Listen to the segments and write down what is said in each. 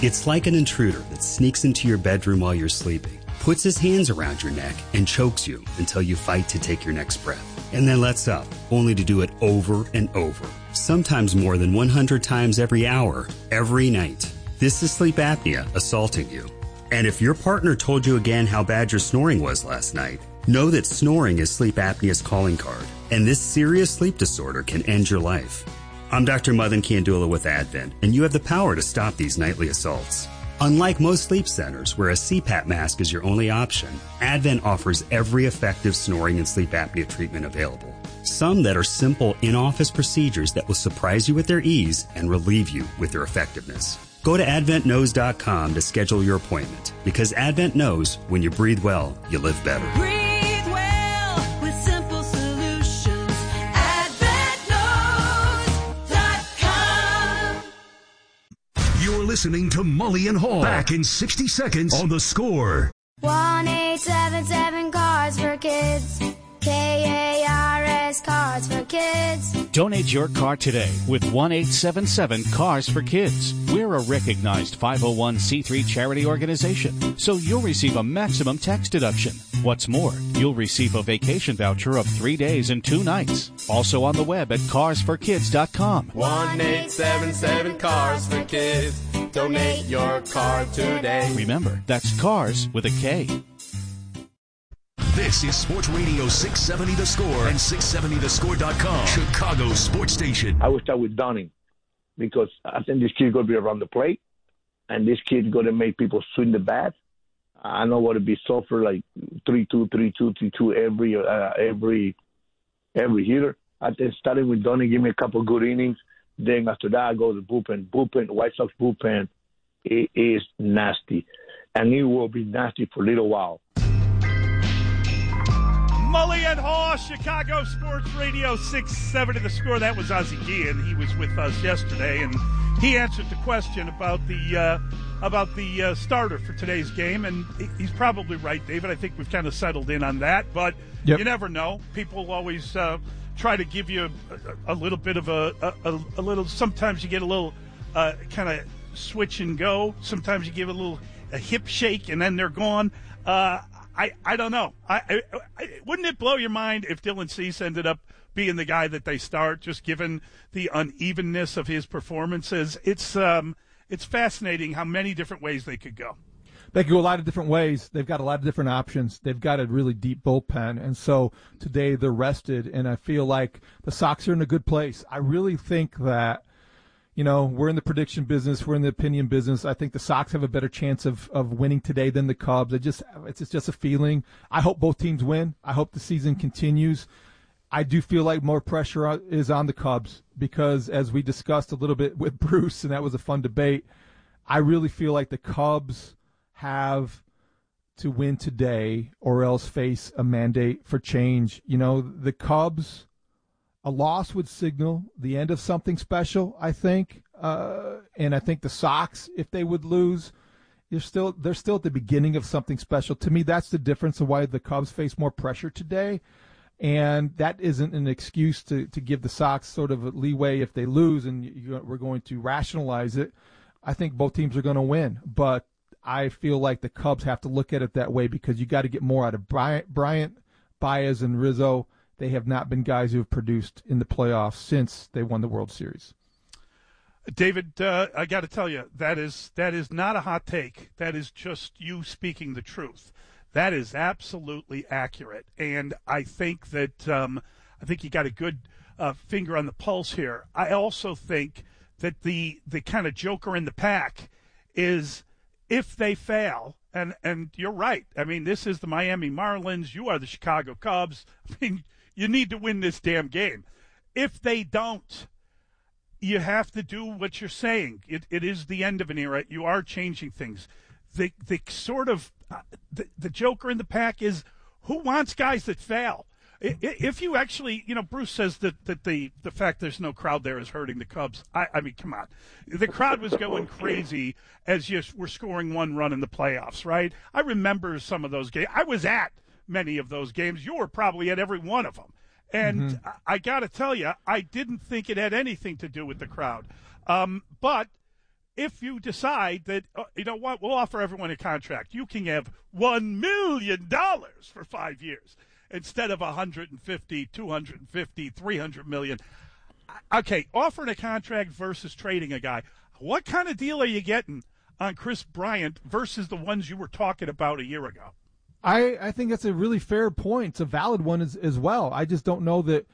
It's like an intruder that sneaks into your bedroom while you're sleeping, puts his hands around your neck, and chokes you until you fight to take your next breath, and then lets up, only to do it over and over, sometimes more than 100 times every hour, every night. This is sleep apnea assaulting you. And if your partner told you again how bad your snoring was last night, know that snoring is sleep apnea's calling card, and this serious sleep disorder can end your life. I'm Dr. Madan Kandula with Advent, and you have the power to stop these nightly assaults. Unlike most sleep centers, where a CPAP mask is your only option, Advent offers every effective snoring and sleep apnea treatment available. Some that are simple in-office procedures that will surprise you with their ease and relieve you with their effectiveness. Go to AdventKnows.com to schedule your appointment, because Advent knows when you breathe well, you live better. Breathe well with simple solutions. AdventKnows.com. You're listening to Mully and Hall. Back in 60 seconds on The Score. 1-877 Cards for Kids. KARS Cards for Kids. Donate your car today with 1-877 Cars for Kids. We're a recognized 501c3 charity organization, so you'll receive a maximum tax deduction. What's more, you'll receive a vacation voucher of 3 days and 2 nights. Also on the web at carsforkids.com. 1-877 Cars for Kids. Donate your car today. Remember, that's Cars with a K. This is Sports Radio 670 The Score and 670thescore.com. Chicago Sports Station. I would start with Dunning because I think this kid's going to be around the plate, and this kid's going to make people swing the bat. I know what it'd be suffer like 3-2, 3-2, 3-2 every hitter. I think starting with Dunning, give me a couple good innings. Then after that, I go to bullpen. White Sox bullpen, it is nasty, and it will be nasty for a little while. Mully and Haw, Chicago Sports Radio 670 The Score. That was Ozzie Guillen. He was with us yesterday, and he answered the question about the starter for today's game, and he's probably right, David. I think we've kind of settled in on that, but You never know. People always try to give you a little bit of a little. Sometimes you get a little kind of switch and go. Sometimes you give a hip shake, and then they're gone. I don't know. Wouldn't it blow your mind if Dylan Cease ended up being the guy that they start, just given the unevenness of his performances? It's fascinating how many different ways they could go. They could go a lot of different ways. They've got a lot of different options. They've got a really deep bullpen, and so today they're rested, and I feel like the Sox are in a good place. I really think that, we're in the prediction business. We're in the opinion business. I think the Sox have a better chance of winning today than the Cubs. It's just a feeling. I hope both teams win. I hope the season continues. I do feel like more pressure is on the Cubs because, as we discussed a little bit with Bruce, and that was a fun debate, I really feel like the Cubs have to win today or else face a mandate for change. The Cubs, a loss would signal the end of something special, I think. And I think the Sox, if they would lose, they're still at the beginning of something special. To me, that's the difference of why the Cubs face more pressure today. And that isn't an excuse to give the Sox sort of a leeway if they lose, and we're going to rationalize it. I think both teams are going to win. But I feel like the Cubs have to look at it that way because you got to get more out of Bryant, Baez, and Rizzo. They have not been guys who have produced in the playoffs since they won the World Series. David, I got to tell you, that is not a hot take. That is just you speaking the truth. That is absolutely accurate, and I think that you got a good finger on the pulse here. I also think that the kind of joker in the pack is if they fail. And you're right. I mean, this is the Miami Marlins. You are the Chicago Cubs. I mean, you need to win this damn game. If they don't, you have to do what you're saying. It is the end of an era. You are changing things. The sort of the joker in the pack is who wants guys that fail. If you actually, Bruce says that the fact there's no crowd there is hurting the Cubs. I mean, come on. The crowd was going crazy as you were scoring one run in the playoffs, right? I remember some of those games. I was at many of those games. You were probably at every one of them. And I got to tell you, I didn't think it had anything to do with the crowd. But if you decide that, you know what, we'll offer everyone a contract. You can have $1 million for 5 years instead of 150, 250, 300 million. Okay, offering a contract versus trading a guy. What kind of deal are you getting on Chris Bryant versus the ones you were talking about a year ago? I think that's a really fair point. It's a valid one as well. I just don't know that,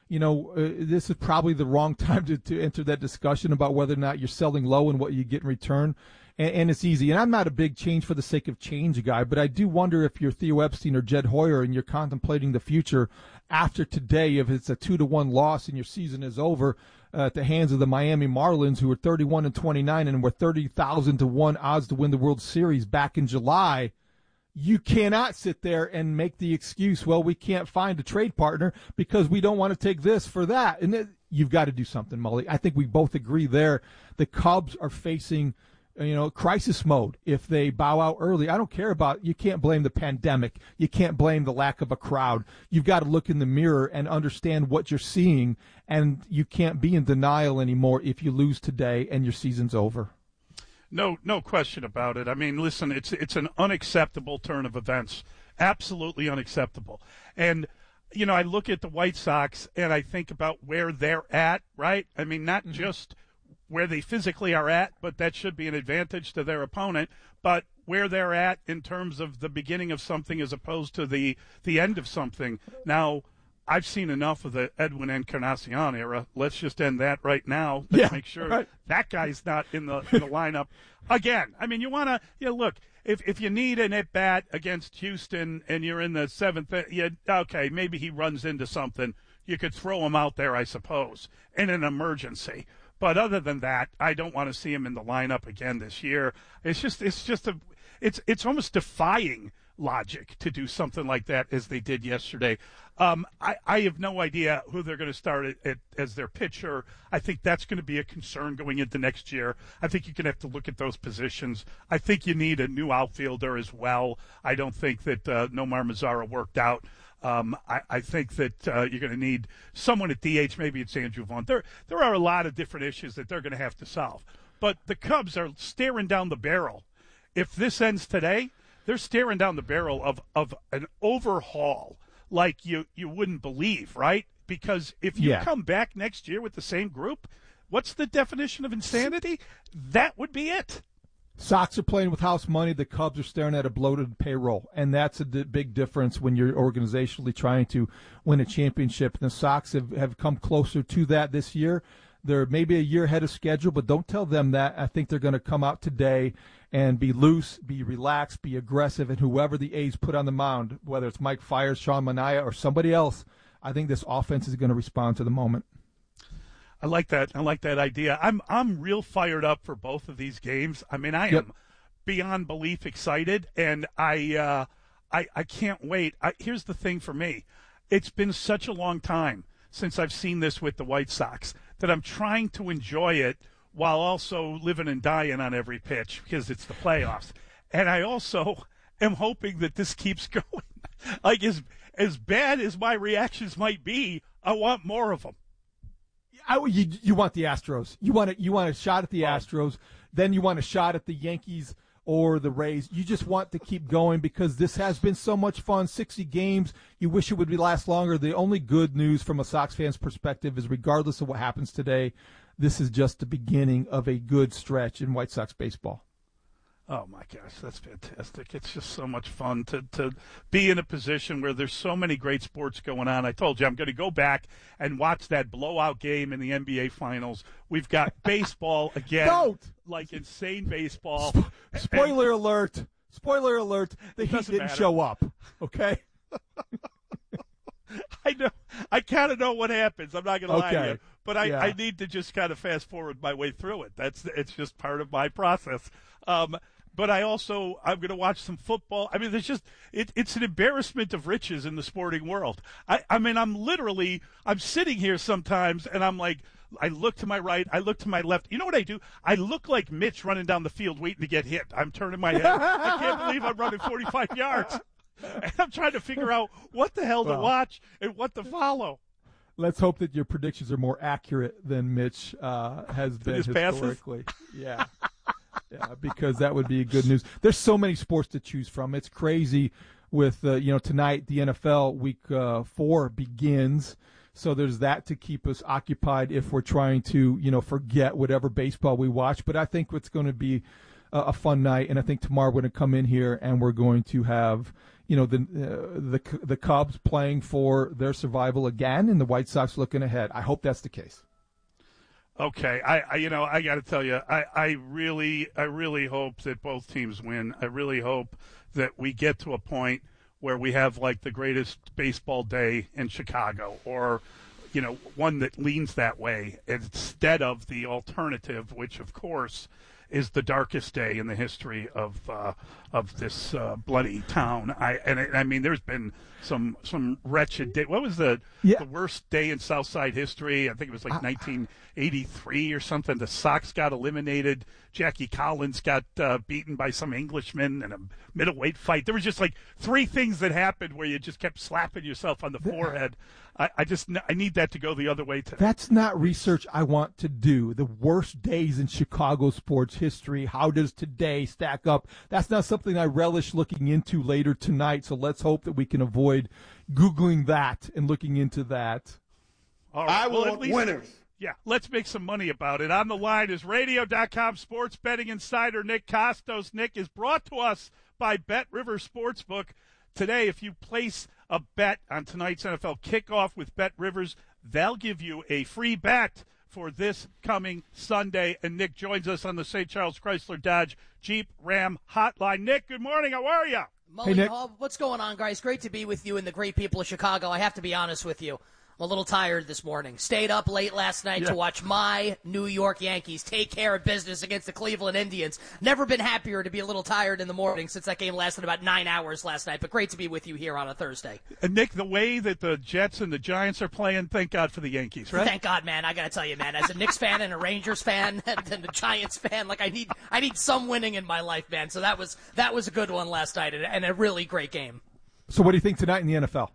this is probably the wrong time to enter that discussion about whether or not you're selling low and what you get in return. And it's easy. And I'm not a big change for the sake of change guy, but I do wonder if you're Theo Epstein or Jed Hoyer and you're contemplating the future after today, if it's a 2-1 loss and your season is over at the hands of the Miami Marlins, who were 31-29 and were 30,000 to 1 odds to win the World Series back in July. You cannot sit there and make the excuse, well, we can't find a trade partner because we don't want to take this for that. And you've got to do something, Mully. I think we both agree there. The Cubs are facing, crisis mode if they bow out early. I don't care about, you can't blame the pandemic. You can't blame the lack of a crowd. You've got to look in the mirror and understand what you're seeing, and you can't be in denial anymore if you lose today and your season's over. No question about it. I mean, listen, it's an unacceptable turn of events. Absolutely unacceptable. And, I look at the White Sox and I think about where they're at, right? I mean, not just where they physically are at, but that should be an advantage to their opponent, but where they're at in terms of the beginning of something as opposed to the end of something. Now, I've seen enough of the Edwin Encarnacion era. Let's just end that right now. Let's make sure that guy's not in the lineup again. I mean, you want to look, if you need an at-bat against Houston and you're in the seventh, okay, maybe he runs into something. You could throw him out there, I suppose, in an emergency. But other than that, I don't want to see him in the lineup again this year. It's almost defying logic to do something like that as they did yesterday. I have no idea who they're going to start as their pitcher. I think that's going to be a concern going into next year. I think you're going to have to look at those positions. I think you need a new outfielder as well. I don't think that Nomar Mazara worked out. I think that you're going to need someone at DH. Maybe it's Andrew Vaughn. There are a lot of different issues that they're going to have to solve. But the Cubs are staring down the barrel. If this ends today, they're staring down the barrel of an overhaul like you wouldn't believe, right? Because if you come back next year with the same group, what's the definition of insanity? That would be it. Sox are playing with house money. The Cubs are staring at a bloated payroll, and that's a big difference when you're organizationally trying to win a championship. And the Sox have come closer to that this year. They're maybe a year ahead of schedule, but don't tell them that. I think they're going to come out today and be loose, be relaxed, be aggressive, and whoever the A's put on the mound, whether it's Mike Fiers, Sean Manaea, or somebody else, I think this offense is going to respond to the moment. I like that. I like that idea. I'm real fired up for both of these games. I mean, I am beyond belief excited, and I can't wait. Here's the thing for me. It's been such a long time since I've seen this with the White Sox that I'm trying to enjoy it while also living and dying on every pitch because it's the playoffs. And I also am hoping that this keeps going. Like, as bad as my reactions might be, I want more of them. You want the Astros. You want a shot at the Astros. Then you want a shot at the Yankees or the Rays. You just want to keep going because this has been so much fun. 60 games. You wish it would last longer. The only good news from a Sox fan's perspective is regardless of what happens today, this is just the beginning of a good stretch in White Sox baseball. Oh, my gosh, that's fantastic. It's just so much fun to be in a position where there's so many great sports going on. I told you I'm going to go back and watch that blowout game in the NBA Finals. We've got baseball again, like insane baseball. Spoiler alert. Spoiler alert. The Heat didn't show up, okay? I know. I kind of know what happens. I'm not going to lie to you. But I need to just kind of fast forward my way through it. It's just part of my process. But I'm going to watch some football. I mean, it's an embarrassment of riches in the sporting world. I mean, I'm sitting here sometimes and I'm like, I look to my right, I look to my left. You know what I do? I look like Mitch running down the field waiting to get hit. I'm turning my head. I can't believe I'm running 45 yards. And I'm trying to figure out what the hell to watch and what to follow. Let's hope that your predictions are more accurate than Mitch has been historically. Yeah. Yeah, because that would be good news. There's so many sports to choose from. It's crazy with, tonight the NFL Week 4 begins. So there's that to keep us occupied if we're trying to, forget whatever baseball we watch. But I think it's going to be a fun night, and I think tomorrow we're going to come in here and we're going to have, the Cubs playing for their survival again, and the White Sox looking ahead. I hope that's the case. Okay, I got to tell you, I really hope that both teams win. I really hope that we get to a point where we have like the greatest baseball day in Chicago, or one that leans that way instead of the alternative, which of course is the darkest day in the history of this bloody town. I mean, there's been some wretched day. What was the worst day in Southside history? I think it was like 1983 or something. The Sox got eliminated. Jackie Collins got beaten by some Englishman in a middleweight fight. There was just like three things that happened where you just kept slapping yourself on the forehead. I need that to go the other way. That's not research I want to do. The worst days in Chicago sports history. How does today stack up? That's not something I relish looking into later tonight. So let's hope that we can avoid Googling that and looking into that. All right. I want winners. Yeah, let's make some money about it. On the line is Radio.com sports betting insider Nick Costos. Nick is brought to us by Bet River Sportsbook. Today, if you place a bet on tonight's NFL kickoff with Bet Rivers, they'll give you a free bet for this coming Sunday. And Nick joins us on the St. Charles Chrysler Dodge Jeep Ram hotline. Nick, good morning. How are you? Hey, Nick. What's going on, guys? Great to be with you and the great people of Chicago. I have to be honest with you. I'm a little tired this morning. Stayed up late last night to watch my New York Yankees take care of business against the Cleveland Indians. Never been happier to be a little tired in the morning since that game lasted about 9 hours last night. But great to be with you here on a Thursday. And Nick, the way that the Jets and the Giants are playing, thank God for the Yankees, right? Thank God, man. I got to tell you, man, as a Knicks fan and a Rangers fan and a Giants fan, like I need some winning in my life, man. So that was a good one last night and a really great game. So what do you think tonight in the NFL?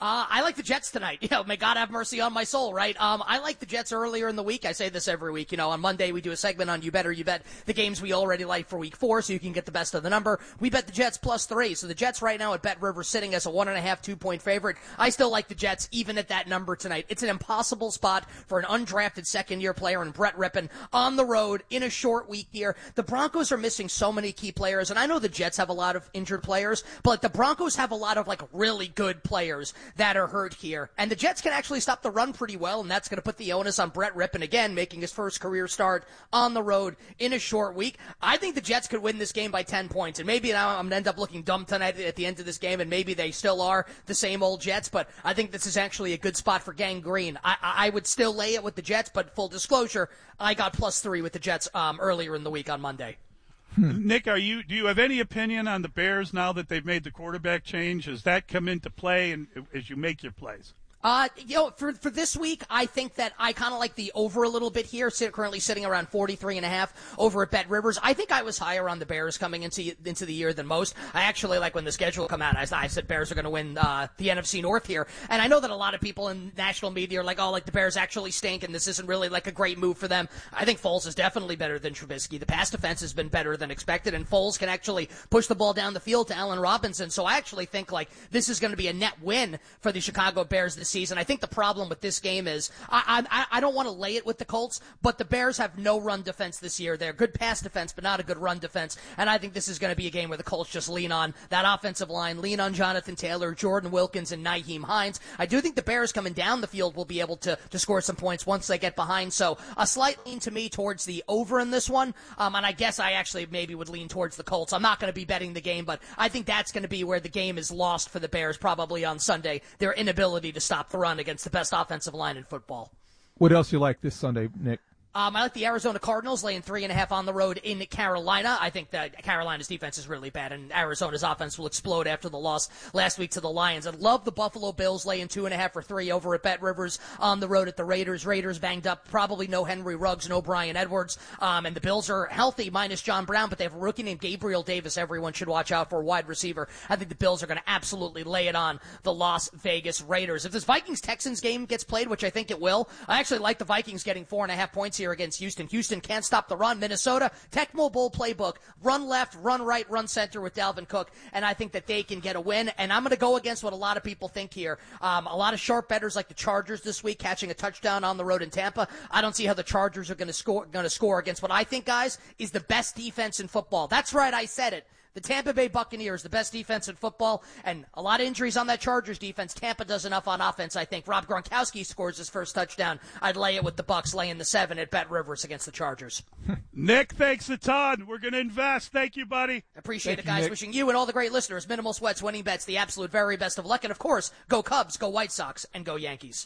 I like the Jets tonight. May God have mercy on my soul, right? I like the Jets earlier in the week. I say this every week. On Monday we do a segment on You Better You Bet, the games we already like for week 4, so you can get the best of the number. We bet the Jets +3. So the Jets right now at Bet River sitting as a 1.5, 2-point favorite. I still like the Jets even at that number tonight. It's an impossible spot for an undrafted second-year player and Brett Rippon on the road in a short week here. The Broncos are missing so many key players, and I know the Jets have a lot of injured players, but the Broncos have a lot of really good players that are hurt here. And the Jets can actually stop the run pretty well, and that's going to put the onus on Brett Rippon again, making his first career start on the road in a short week. I think the Jets could win this game by 10 points, and maybe now I'm going to end up looking dumb tonight at the end of this game, and maybe they still are the same old Jets, but I think this is actually a good spot for Gang Green. I would still lay it with the Jets, but full disclosure, I got +3 with the Jets earlier in the week on Monday. Nick, do you have any opinion on the Bears now that they've made the quarterback change? Does that come into play as you make your plays? For this week, I think that I kind of like the over a little bit here. Currently sitting around 43.5 over at Bet Rivers. I think I was higher on the Bears coming into the year than most. I actually like when the schedule come out. I said Bears are going to win the NFC North here, and I know that a lot of people in national media are like, "Oh, like the Bears actually stink, and this isn't really like a great move for them." I think Foles is definitely better than Trubisky. The pass defense has been better than expected, and Foles can actually push the ball down the field to Allen Robinson. So I actually think this is going to be a net win for the Chicago Bears this season. I think the problem with this game is I don't want to lay it with the Colts, but the Bears have no run defense this year. They're good pass defense, but not a good run defense. And I think this is going to be a game where the Colts just lean on that offensive line, lean on Jonathan Taylor, Jordan Wilkins, and Nyheim Hines. I do think the Bears coming down the field will be able to score some points once they get behind. So a slight lean to me towards the over in this one. And I guess I actually maybe would lean towards the Colts. I'm not going to be betting the game, but I think that's going to be where the game is lost for the Bears probably on Sunday. Their inability to stop the run against the best offensive line in football. What else you like this Sunday, Nick? I like the Arizona Cardinals laying 3.5 on the road in Carolina. I think that Carolina's defense is really bad, and Arizona's offense will explode after the loss last week to the Lions. I love the Buffalo Bills laying 2.5 or 3 over at Bet Rivers on the road at the Raiders. Raiders banged up, probably no Henry Ruggs, no Bryan Edwards, and the Bills are healthy minus John Brown, but they have a rookie named Gabriel Davis everyone should watch out for, a wide receiver. I think the Bills are going to absolutely lay it on the Las Vegas Raiders. If this Vikings-Texans game gets played, which I think it will, I actually like the Vikings getting 4.5 points here. here against Houston. Houston can't stop the run. Minnesota, Tecmo Bowl playbook. Run left, run right, run center with Dalvin Cook. And I think that they can get a win. And I'm going to go against what a lot of people think here. A lot of sharp bettors like the Chargers this week, catching a touchdown on the road in Tampa. I don't see how the Chargers are going to score against what I think, guys, is the best defense in football. That's right, I said it. The Tampa Bay Buccaneers, the best defense in football, and a lot of injuries on that Chargers defense. Tampa does enough on offense, I think. Rob Gronkowski scores his first touchdown. I'd lay it with the Bucs, laying the 7 at Bet Rivers against the Chargers. Nick, thanks a ton. We're going to invest. Thank you, buddy. Appreciate it, guys. Wishing you and all the great listeners minimal sweats, winning bets, the absolute very best of luck. And, of course, go Cubs, go White Sox, and go Yankees.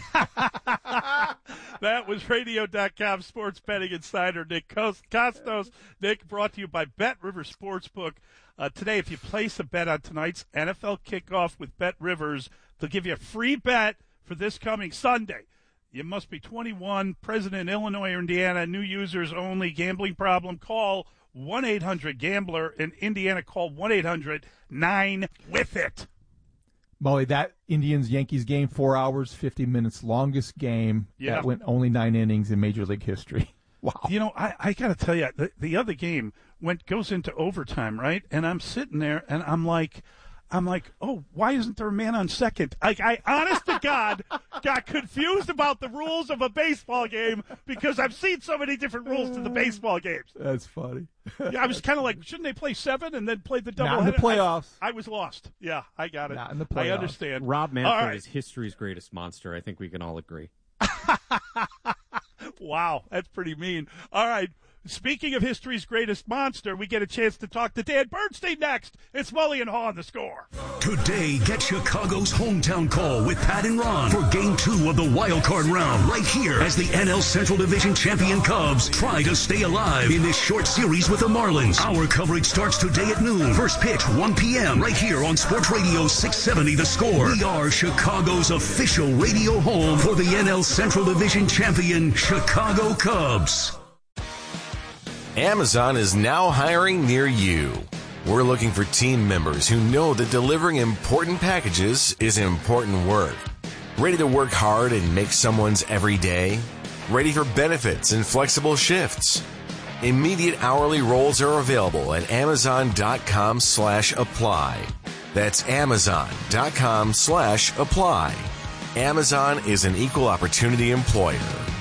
That was Radio.com sports betting insider Nick Kostos. Nick, brought to you by Bet Rivers Sportsbook. Today, if you place a bet on tonight's NFL kickoff with Bet Rivers, they'll give you a free bet for this coming Sunday. You must be 21, present in Illinois or Indiana, new users only, gambling problem, call 1-800-GAMBLER. In Indiana, call 1-800-9-WITH-IT. Molly, that Indians-Yankees game, 4 hours, 50 minutes, longest game that went only 9 innings in Major League history. Wow. You know, I got to tell you, the other game goes into overtime, right? And I'm sitting there, and I'm like, oh, why isn't there a man on second? I honest to God, got confused about the rules of a baseball game because I've seen so many different rules to the baseball games. That's funny. Yeah, I was kind of like, shouldn't they play 7 and then play the double? Not in the playoffs. I was lost. Yeah, I got it. Not in the playoffs. I understand. Rob Manfred is history's greatest monster. I think we can all agree. Wow, that's pretty mean. All right. Speaking of history's greatest monster, we get a chance to talk to Dan Bernstein next. It's Mully and Haw on The Score. Today, get Chicago's hometown call with Pat and Ron for Game 2 of the Wild Card round right here as the NL Central Division champion Cubs try to stay alive in this short series with the Marlins. Our coverage starts today at noon. First pitch, 1 p.m. right here on Sports Radio 670 The Score. We are Chicago's official radio home for the NL Central Division champion Chicago Cubs. Amazon is now hiring near you. We're looking for team members who know that delivering important packages is important work. Ready to work hard and make someone's every day? Ready for benefits and flexible shifts? Immediate hourly roles are available at Amazon.com/apply. That's Amazon.com/apply. Amazon is an equal opportunity employer.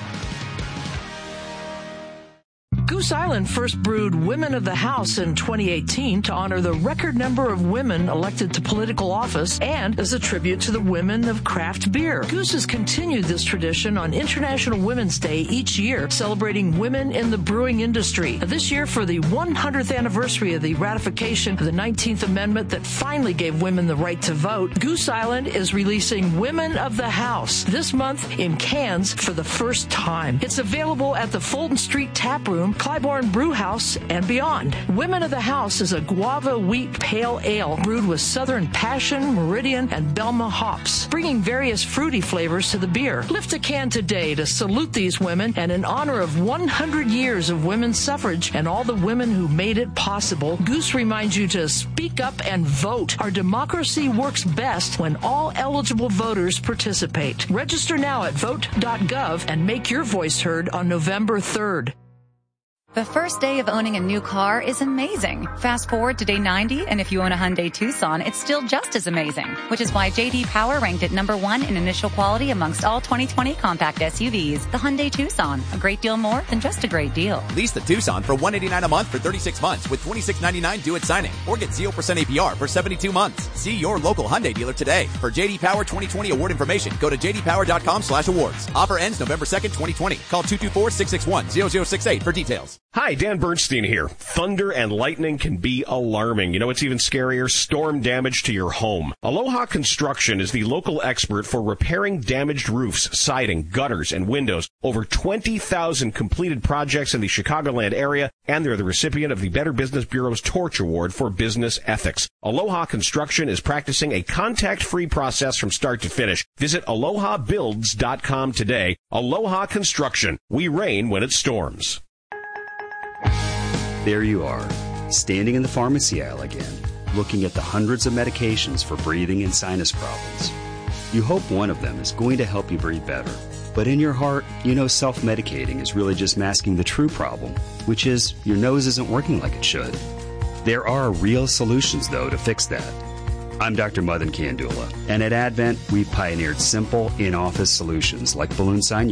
Goose Island first brewed Women of the House in 2018 to honor the record number of women elected to political office and as a tribute to the women of craft beer. Goose has continued this tradition on International Women's Day each year, celebrating women in the brewing industry. This year, for the 100th anniversary of the ratification of the 19th Amendment that finally gave women the right to vote, Goose Island is releasing Women of the House this month in cans for the first time. It's available at the Fulton Street Tap Room, Clybourne Brew House, and beyond. Women of the House is a guava wheat pale ale brewed with Southern Passion, Meridian, and Belma hops, bringing various fruity flavors to the beer. Lift a can today to salute these women and in honor of 100 years of women's suffrage and all the women who made it possible. Goose reminds you to speak up and vote. Our democracy works best when all eligible voters participate. Register now at vote.gov and make your voice heard on November 3rd. The first day of owning a new car is amazing. Fast forward to day 90, and if you own a Hyundai Tucson, it's still just as amazing. Which is why J.D. Power ranked it #1 in initial quality amongst all 2020 compact SUVs. The Hyundai Tucson, a great deal more than just a great deal. Lease the Tucson for $189 a month for 36 months with $26.99 due at signing, or get 0% APR for 72 months. See your local Hyundai dealer today. For J.D. Power 2020 award information, go to jdpower.com/awards. Offer ends November 2nd, 2020. Call 224-661-0068 for details. Hi, Dan Bernstein here. Thunder and lightning can be alarming. You know what's even scarier? Storm damage to your home. Aloha Construction is the local expert for repairing damaged roofs, siding, gutters, and windows. Over 20,000 completed projects in the Chicagoland area, and they're the recipient of the Better Business Bureau's Torch Award for Business Ethics. Aloha Construction is practicing a contact-free process from start to finish. Visit alohabuilds.com today. Aloha Construction. We rain when it storms. There you are, standing in the pharmacy aisle again, looking at the hundreds of medications for breathing and sinus problems. You hope one of them is going to help you breathe better. But in your heart, you know self-medicating is really just masking the true problem, which is your nose isn't working like it should. There are real solutions, though, to fix that. I'm Dr. Madan Kandula, and at Advent, we've pioneered simple in-office solutions like balloon sinus